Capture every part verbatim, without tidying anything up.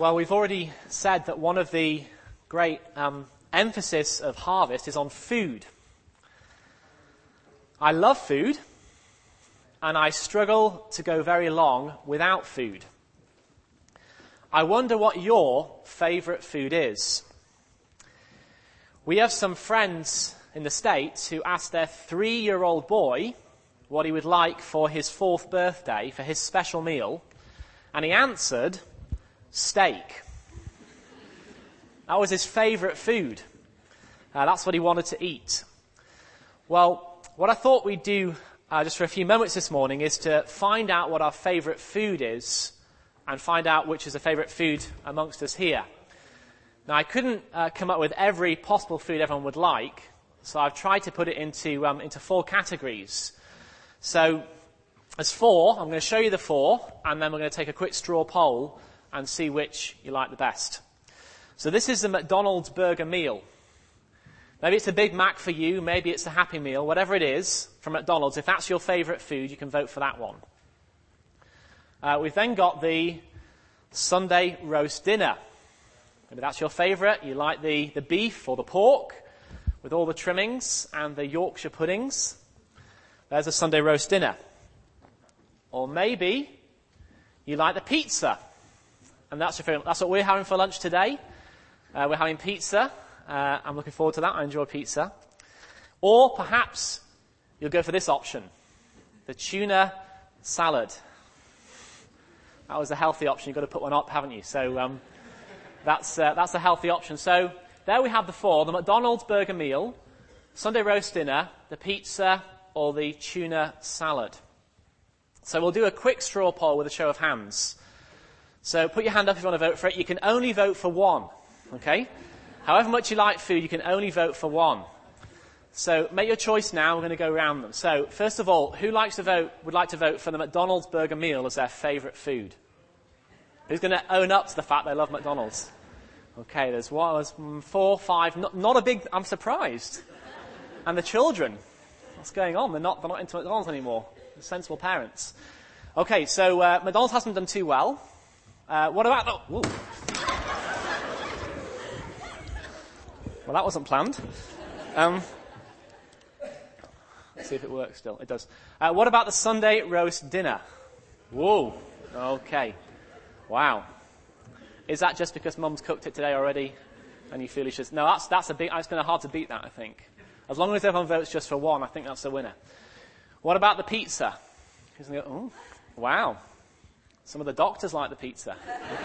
Well, we've already said that one of the great um, emphasis of Harvest is on food. I love food, and I struggle to go very long without food. I wonder what your favourite food is. We have some friends in the States who asked their three-year-old boy what he would like for his fourth birthday, for his special meal, and he answered, steak. That was his favourite food. Uh, that's what he wanted to eat. Well, what I thought we'd do uh, just for a few moments this morning is to find out what our favourite food is and find out which is a favourite food amongst us here. Now, I couldn't uh, come up with every possible food everyone would like, so I've tried to put it into um, into four categories. So, there's four. I'm going to show you the four, and then we're going to take a quick straw poll and see which you like the best. So this is the McDonald's burger meal. Maybe it's a Big Mac for you, maybe it's a Happy Meal, whatever it is from McDonald's. If that's your favourite food, you can vote for that one. Uh, we've then got the Sunday roast dinner. Maybe that's your favourite. You like the, the beef or the pork with all the trimmings and the Yorkshire puddings. There's a Sunday roast dinner. Or maybe you like the pizza. And that's your favourite. That's what we're having for lunch today. Uh, we're having pizza. Uh, I'm looking forward to that. I enjoy pizza. Or perhaps you'll go for this option. The tuna salad. That was a healthy option. You've got to put one up, haven't you? So um, that's uh, that's a healthy option. So there we have the four. The McDonald's burger meal, Sunday roast dinner, the pizza, or the tuna salad. So we'll do a quick straw poll with a show of hands. So put your hand up if you want to vote for it. You can only vote for one, okay? However much you like food, you can only vote for one. So make your choice now. We're going to go around them. So first of all, who likes to vote, would like to vote for the McDonald's burger meal as their favourite food? Who's going to own up to the fact they love McDonald's? Okay, there's one, there's four, five, not, not a big, I'm surprised. And the children, what's going on? They're not, they're not into McDonald's anymore. They're sensible parents. Okay, so uh, McDonald's hasn't done too well. Uh, what about the... Ooh. Well, that wasn't planned. Um, let's see if it works still. It does. Uh, what about the Sunday roast dinner? Whoa. Okay. Wow. Is that just because Mum's cooked it today already and you feel you should... No, that's, that's a big... It's going to be hard to beat that, I think. As long as everyone votes just for one, I think that's the winner. What about the pizza? Who's going to go, oh, wow. Some of the doctors like the pizza.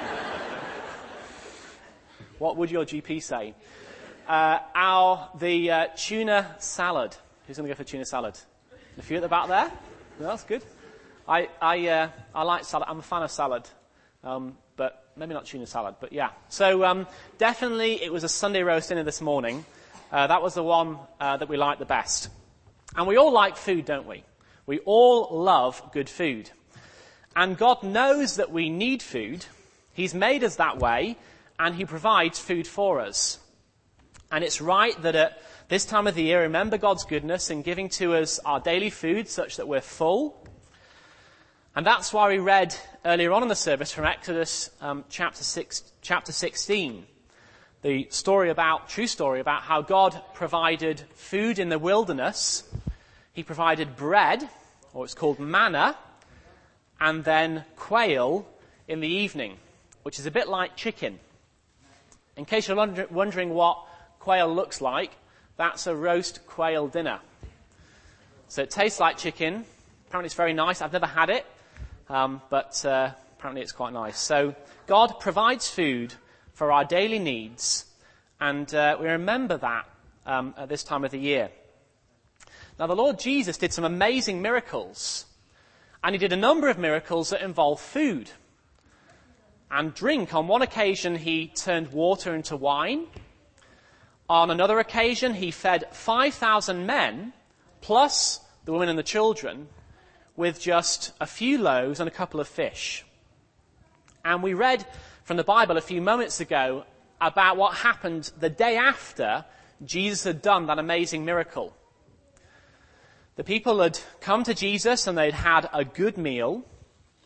What would your G P say? Uh, our, the uh, tuna salad. Who's going to go for tuna salad? A few at the back there? No, that's good. I, I, uh, I like salad. I'm a fan of salad. Um, but maybe not tuna salad, but yeah. So, um, definitely it was a Sunday roast dinner this morning. Uh, that was the one, uh, that we liked the best. And we all like food, don't we? We all love good food. And God knows that we need food. He's made us that way, and He provides food for us. And it's right that at this time of the year, remember God's goodness in giving to us our daily food such that we're full. And that's why we read earlier on in the service from Exodus um, chapter six, chapter sixteen, the story about, true story about how God provided food in the wilderness. He provided bread, or it's called manna, and then quail in the evening, which is a bit like chicken. In case you're wondering what quail looks like, that's a roast quail dinner. So it tastes like chicken. Apparently it's very nice. I've never had it, um, but uh, apparently it's quite nice. So God provides food for our daily needs, and uh, we remember that um, at this time of the year. Now the Lord Jesus did some amazing miracles, and He did a number of miracles that involve food and drink. On one occasion He turned water into wine. On another occasion, He fed five thousand men, plus the women and the children, with just a few loaves and a couple of fish. And we read from the Bible a few moments ago about what happened the day after Jesus had done that amazing miracle. The people had come to Jesus and they'd had a good meal,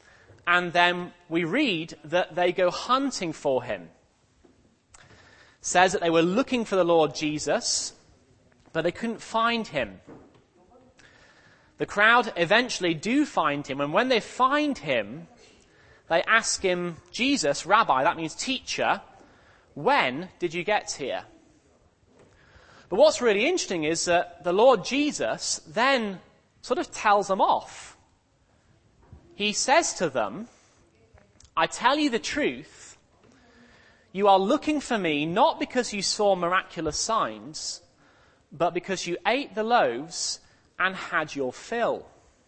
and then we read that they go hunting for him. It says that they were looking for the Lord Jesus, but they couldn't find him. The crowd eventually do find him, and when they find him, they ask him, Jesus, Rabbi, that means teacher, when did you get here? But what's really interesting is that the Lord Jesus then sort of tells them off. He says to them, I tell you the truth, you are looking for me not because you saw miraculous signs, but because you ate the loaves and had your fill.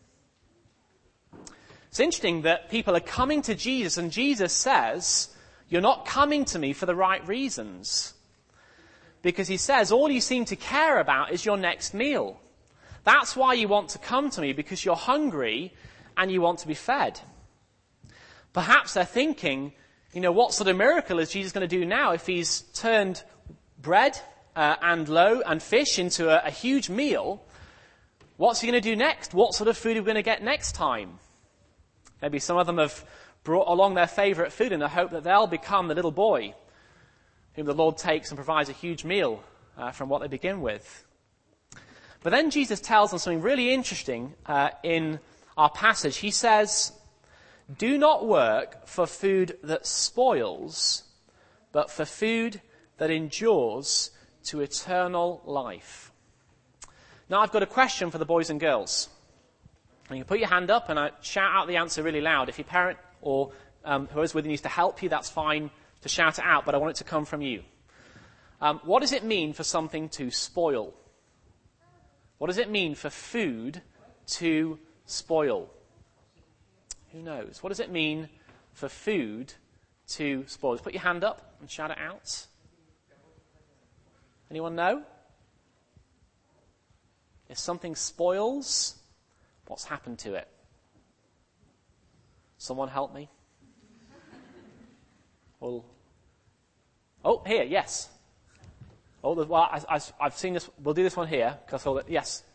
It's interesting that people are coming to Jesus, and Jesus says, you're not coming to me for the right reasons. Because he says, all you seem to care about is your next meal. That's why you want to come to me, because you're hungry and you want to be fed. Perhaps they're thinking, you know, what sort of miracle is Jesus going to do now if he's turned bread uh, and low and fish into a, a huge meal? What's he going to do next? What sort of food are we going to get next time? Maybe some of them have brought along their favorite food in the hope that they'll become the little boy whom the Lord takes and provides a huge meal uh, from what they begin with. But then Jesus tells them something really interesting uh, in our passage. He says, do not work for food that spoils, but for food that endures to eternal life. Now I've got a question for the boys and girls. And you can put your hand up and I shout out the answer really loud. If your parent or um, whoever's with you needs to help you, that's fine to shout it out, but I want it to come from you. Um, what does it mean for something to spoil? What does it mean for food to spoil? Who knows? What does it mean for food to spoil? Just put your hand up and shout it out. Anyone know? If something spoils, what's happened to it? Someone help me? Well, oh, here, yes. Oh, well, I, I, I've seen this. We'll do this one here because I saw that. Yes.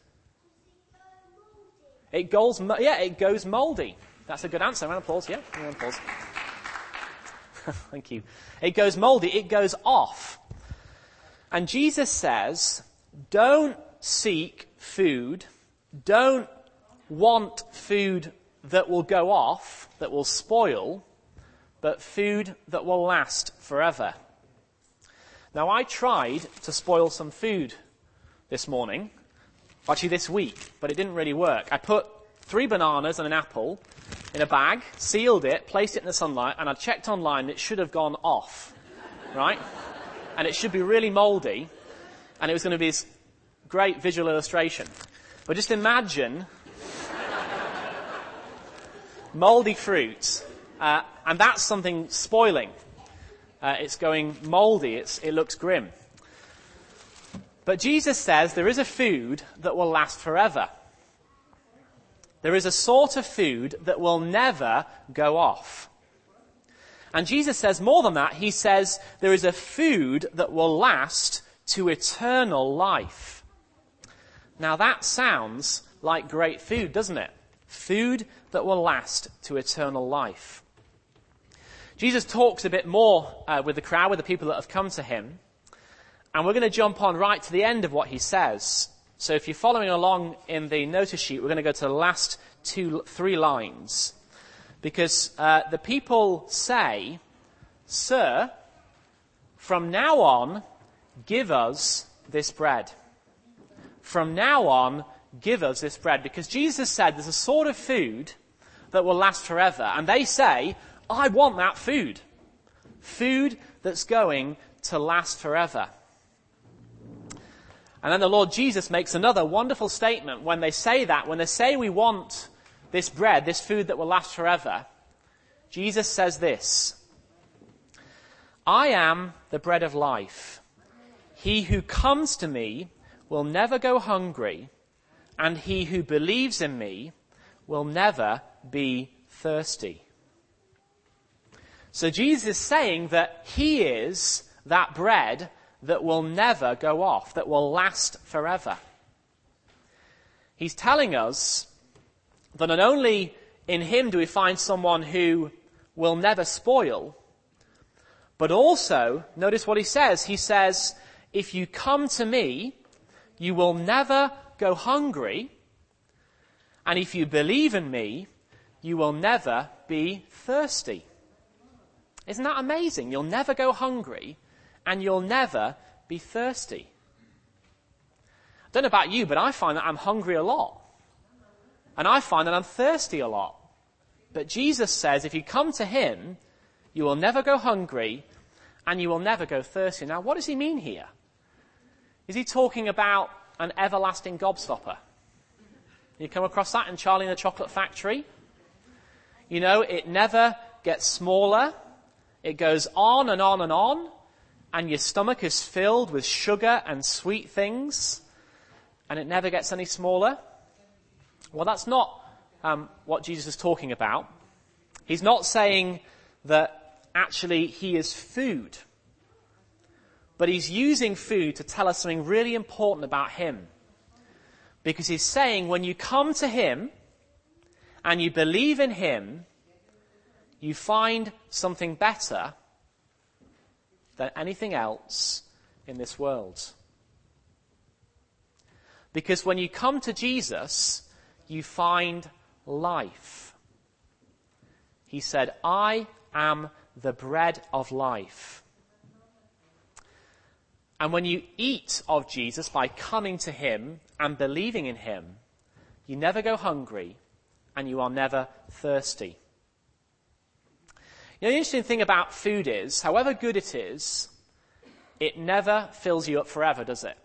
It goes. Yeah, it goes mouldy. That's a good answer. Round of applause. Yeah, round of applause. Thank you. It goes mouldy. It goes off. And Jesus says, "Don't seek food. Don't want food that will go off, that will spoil, but food that will last forever." Now, I tried to spoil some food this morning, actually this week, but it didn't really work. I put three bananas and an apple in a bag, sealed it, placed it in the sunlight, and I checked online and it should have gone off, right? And it should be really mouldy, and it was going to be this great visual illustration. But just imagine mouldy fruit, uh, and that's something spoiling. Uh, it's going mouldy. It's, it looks grim. But Jesus says there is a food that will last forever. There is a sort of food that will never go off. And Jesus says more than that. He says there is a food that will last to eternal life. Now that sounds like great food, doesn't it? Food that will last to eternal life. Jesus talks a bit more uh, with the crowd, with the people that have come to him. And we're going to jump on right to the end of what he says. So if you're following along in the notice sheet, we're going to go to the last two, three lines. Because uh, the people say, "Sir, from now on, give us this bread." From now on, give us this bread. Because Jesus said there's a sort of food that will last forever. And they say, I want that food. Food that's going to last forever. And then the Lord Jesus makes another wonderful statement when they say that, when they say we want this bread, this food that will last forever. Jesus says this, "I am the bread of life. He who comes to me will never go hungry, and he who believes in me will never be thirsty." So Jesus is saying that he is that bread that will never go off, that will last forever. He's telling us that not only In him do we find someone who will never spoil. But also, notice what he says. He says, if you come to me, you will never go hungry. And if you believe in me, you will never be thirsty. Isn't that amazing? You'll never go hungry and you'll never be thirsty. I don't know about you, but I find that I'm hungry a lot. And I find that I'm thirsty a lot. But Jesus says if you come to him, you will never go hungry and you will never go thirsty. Now, what does he mean here? Is he talking about an everlasting gobstopper? You come across that in Charlie and the Chocolate Factory? You know, it never gets smaller. It goes on and on and on. And your stomach is filled with sugar and sweet things. And it never gets any smaller. Well, that's not um, what Jesus is talking about. He's not saying that actually he is food. But he's using food to tell us something really important about him. Because he's saying when you come to him and you believe in him, you find something better than anything else in this world. Because when you come to Jesus, you find life. He said, I am the bread of life. And when you eat of Jesus by coming to him and believing in him, you never go hungry and you are never thirsty. You know, the interesting thing about food is, however good it is, it never fills you up forever, does it?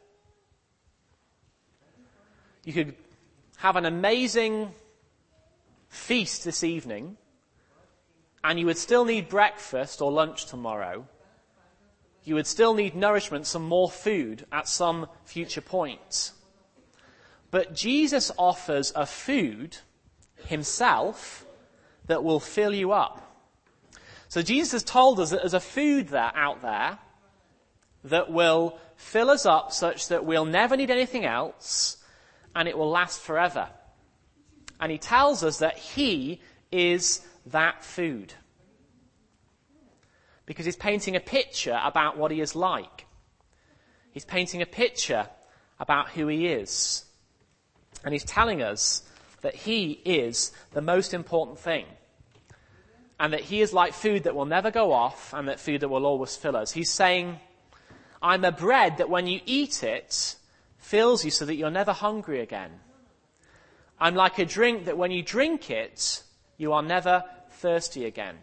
You could have an amazing feast this evening, and you would still need breakfast or lunch tomorrow. You would still need nourishment, some more food at some future point. But Jesus offers a food himself that will fill you up. So Jesus has told us that there's a food there out there that will fill us up such that we'll never need anything else and it will last forever. And he tells us that he is that food. Because he's painting a picture about what he is like. He's painting a picture about who he is. And he's telling us that he is the most important thing. And that he is like food that will never go off and that food that will always fill us. He's saying, I'm a bread that when you eat it, fills you so that you're never hungry again. I'm like a drink that when you drink it, you are never thirsty again.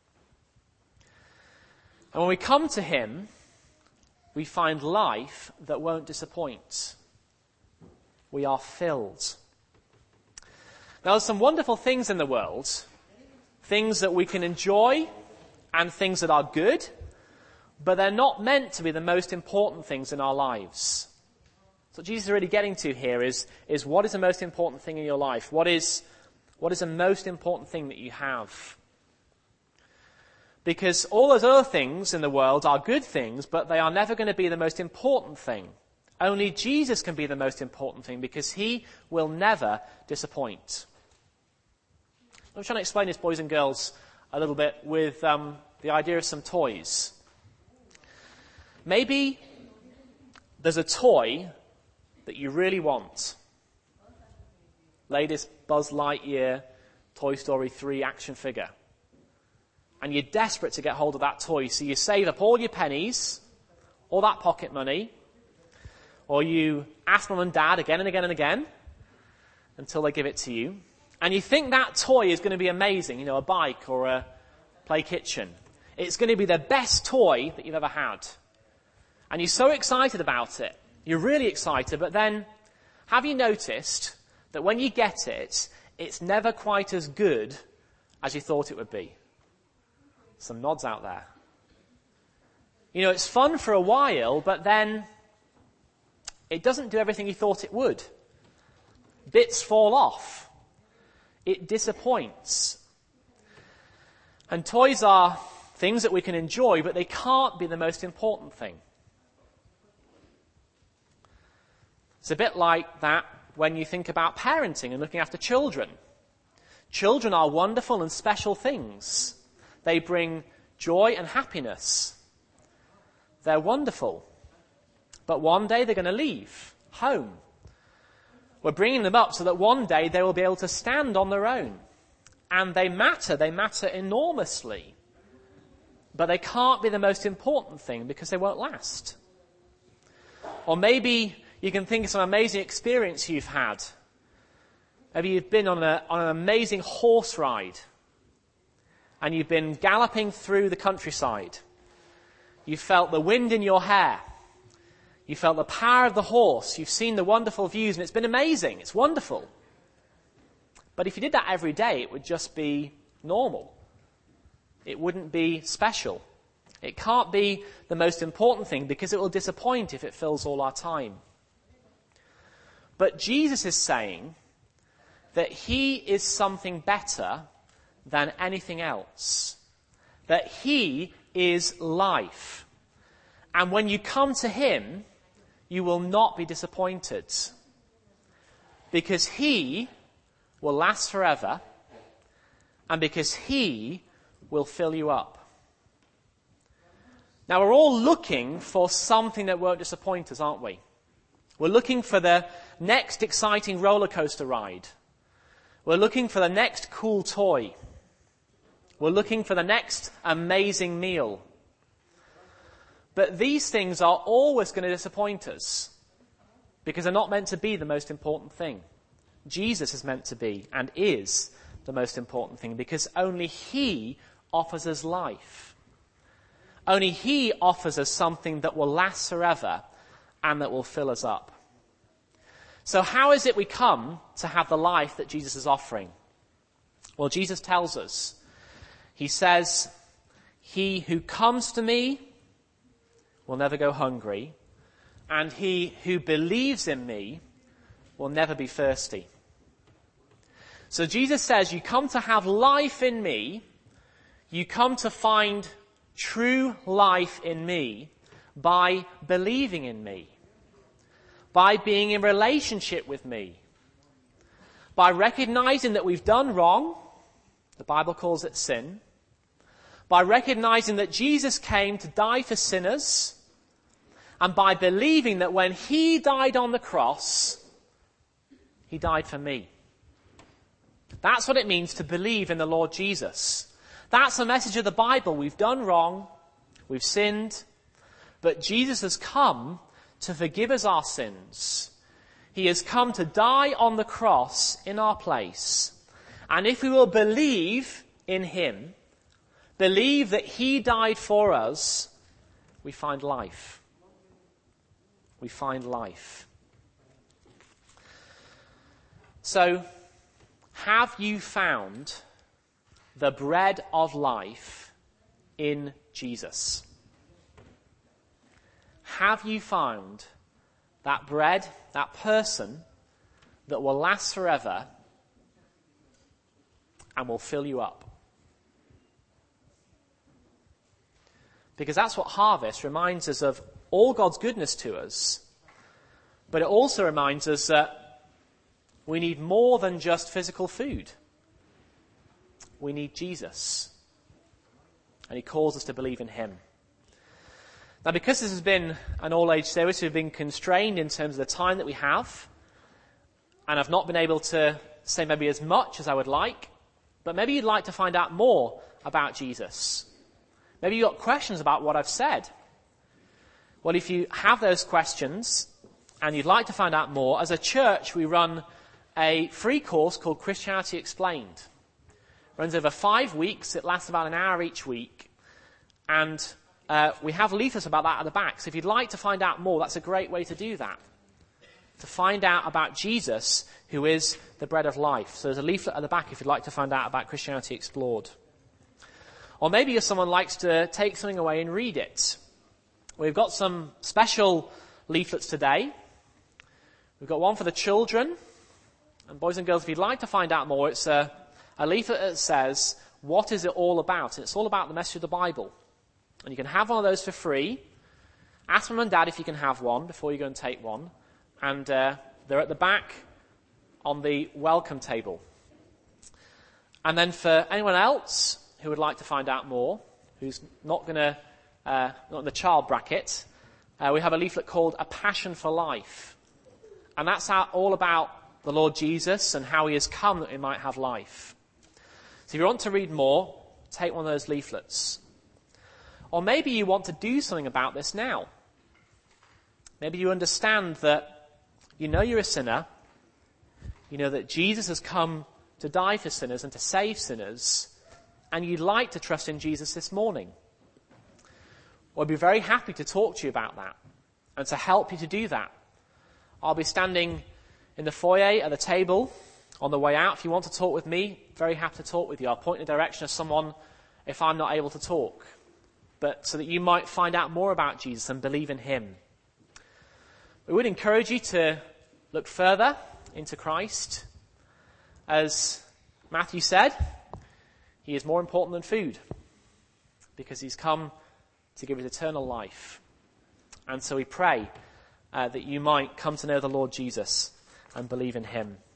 And when we come to him, we find life that won't disappoint. We are filled. Now, there's some wonderful things in the world, things that we can enjoy and things that are good, but they're not meant to be the most important things in our lives. So what Jesus is really getting to here is, is what is the most important thing in your life? What is, what is the most important thing that you have? Because all those other things in the world are good things, but they are never going to be the most important thing. Only Jesus can be the most important thing because he will never disappoint. I'm trying to explain this, boys and girls, a little bit with um, the idea of some toys. Maybe there's a toy that you really want. Latest Buzz Lightyear Toy Story three action figure. And you're desperate to get hold of that toy, so you save up all your pennies, all that pocket money, or you ask mum and dad again and again and again until they give it to you. And you think that toy is going to be amazing, you know, a bike or a play kitchen. It's going to be the best toy that you've ever had. And you're so excited about it. You're really excited, but then have you noticed that when you get it, it's never quite as good as you thought it would be? Some nods out there. You know, it's fun for a while, but then it doesn't do everything you thought it would. Bits fall off. It disappoints. And toys are things that we can enjoy, but they can't be the most important thing. It's a bit like that when you think about parenting and looking after children. Children are wonderful and special things. They bring joy and happiness. They're wonderful. But one day they're going to leave home. We're bringing them up so that one day they will be able to stand on their own. And they matter. They matter enormously. But they can't be the most important thing because they won't last. Or maybe you can think of some amazing experience you've had. Maybe you've been on, a, on an amazing horse ride. And you've been galloping through the countryside. You felt the wind in your hair. You felt the power of the horse. You've seen the wonderful views, and it's been amazing. It's wonderful. But if you did that every day, it would just be normal. It wouldn't be special. It can't be the most important thing because it will disappoint if it fills all our time. But Jesus is saying that he is something better than anything else. That he is life. And when you come to him, you will not be disappointed. Because he will last forever, and because he will fill you up. Now, we're all looking for something that won't disappoint us, aren't we? We're looking for the next exciting roller coaster ride. We're looking for the next cool toy. We're looking for the next amazing meal. But these things are always going to disappoint us because they're not meant to be the most important thing. Jesus is meant to be and is the most important thing because only he offers us life. Only he offers us something that will last forever and that will fill us up. So how is it we come to have the life that Jesus is offering? Well, Jesus tells us. He says, he who comes to me will never go hungry, and he who believes in me will never be thirsty. So Jesus says, you come to have life in me, you come to find true life in me by believing in me, by being in relationship with me, by recognizing that we've done wrong, the Bible calls it sin, by recognizing that Jesus came to die for sinners, and by believing that when he died on the cross, he died for me. That's what it means to believe in the Lord Jesus. That's the message of the Bible. We've done wrong, we've sinned, but Jesus has come to forgive us our sins. He has come to die on the cross in our place. And if we will believe in him, believe that he died for us, we find life. We find life. So, have you found the bread of life in Jesus? Have you found that bread, that person that will last forever and will fill you up? Because that's what Harvest reminds us of, all God's goodness to us. But it also reminds us that we need more than just physical food. We need Jesus. And he calls us to believe in him. Now, because this has been an all-age service, we've been constrained in terms of the time that we have. And I've not been able to say maybe as much as I would like. But maybe you'd like to find out more about Jesus. Maybe you've got questions about what I've said. Well, if you have those questions and you'd like to find out more, as a church we run a free course called Christianity Explained. It runs over five weeks. It lasts about an hour each week. And uh, we have leaflets about that at the back. So if you'd like to find out more, that's a great way to do that. To find out about Jesus, who is the bread of life. So there's a leaflet at the back if you'd like to find out about Christianity Explored. Or maybe if someone likes to take something away and read it. We've got some special leaflets today. We've got one for the children. And boys and girls, if you'd like to find out more, it's a, a leaflet that says, what is it all about? And it's all about the message of the Bible. And you can have one of those for free. Ask mum and dad if you can have one before you go and take one. And uh, they're at the back on the welcome table. And then for anyone else who would like to find out more, who's not going to, uh, not in the child bracket, uh, we have a leaflet called A Passion for Life. And that's all about the Lord Jesus and how he has come that we might have life. So if you want to read more, take one of those leaflets. Or maybe you want to do something about this now. Maybe you understand that you know you're a sinner. You know that Jesus has come to die for sinners and to save sinners. And you'd like to trust in Jesus this morning. Well, I'd be very happy to talk to you about that and to help you to do that. I'll be standing in the foyer at the table on the way out. If you want to talk with me, very happy to talk with you. I'll point in the direction of someone if I'm not able to talk. But so that you might find out more about Jesus and believe in him. We would encourage you to look further into Christ. As Matthew said, he is more important than food because he's come to give us eternal life. And so we pray uh, that you might come to know the Lord Jesus and believe in him.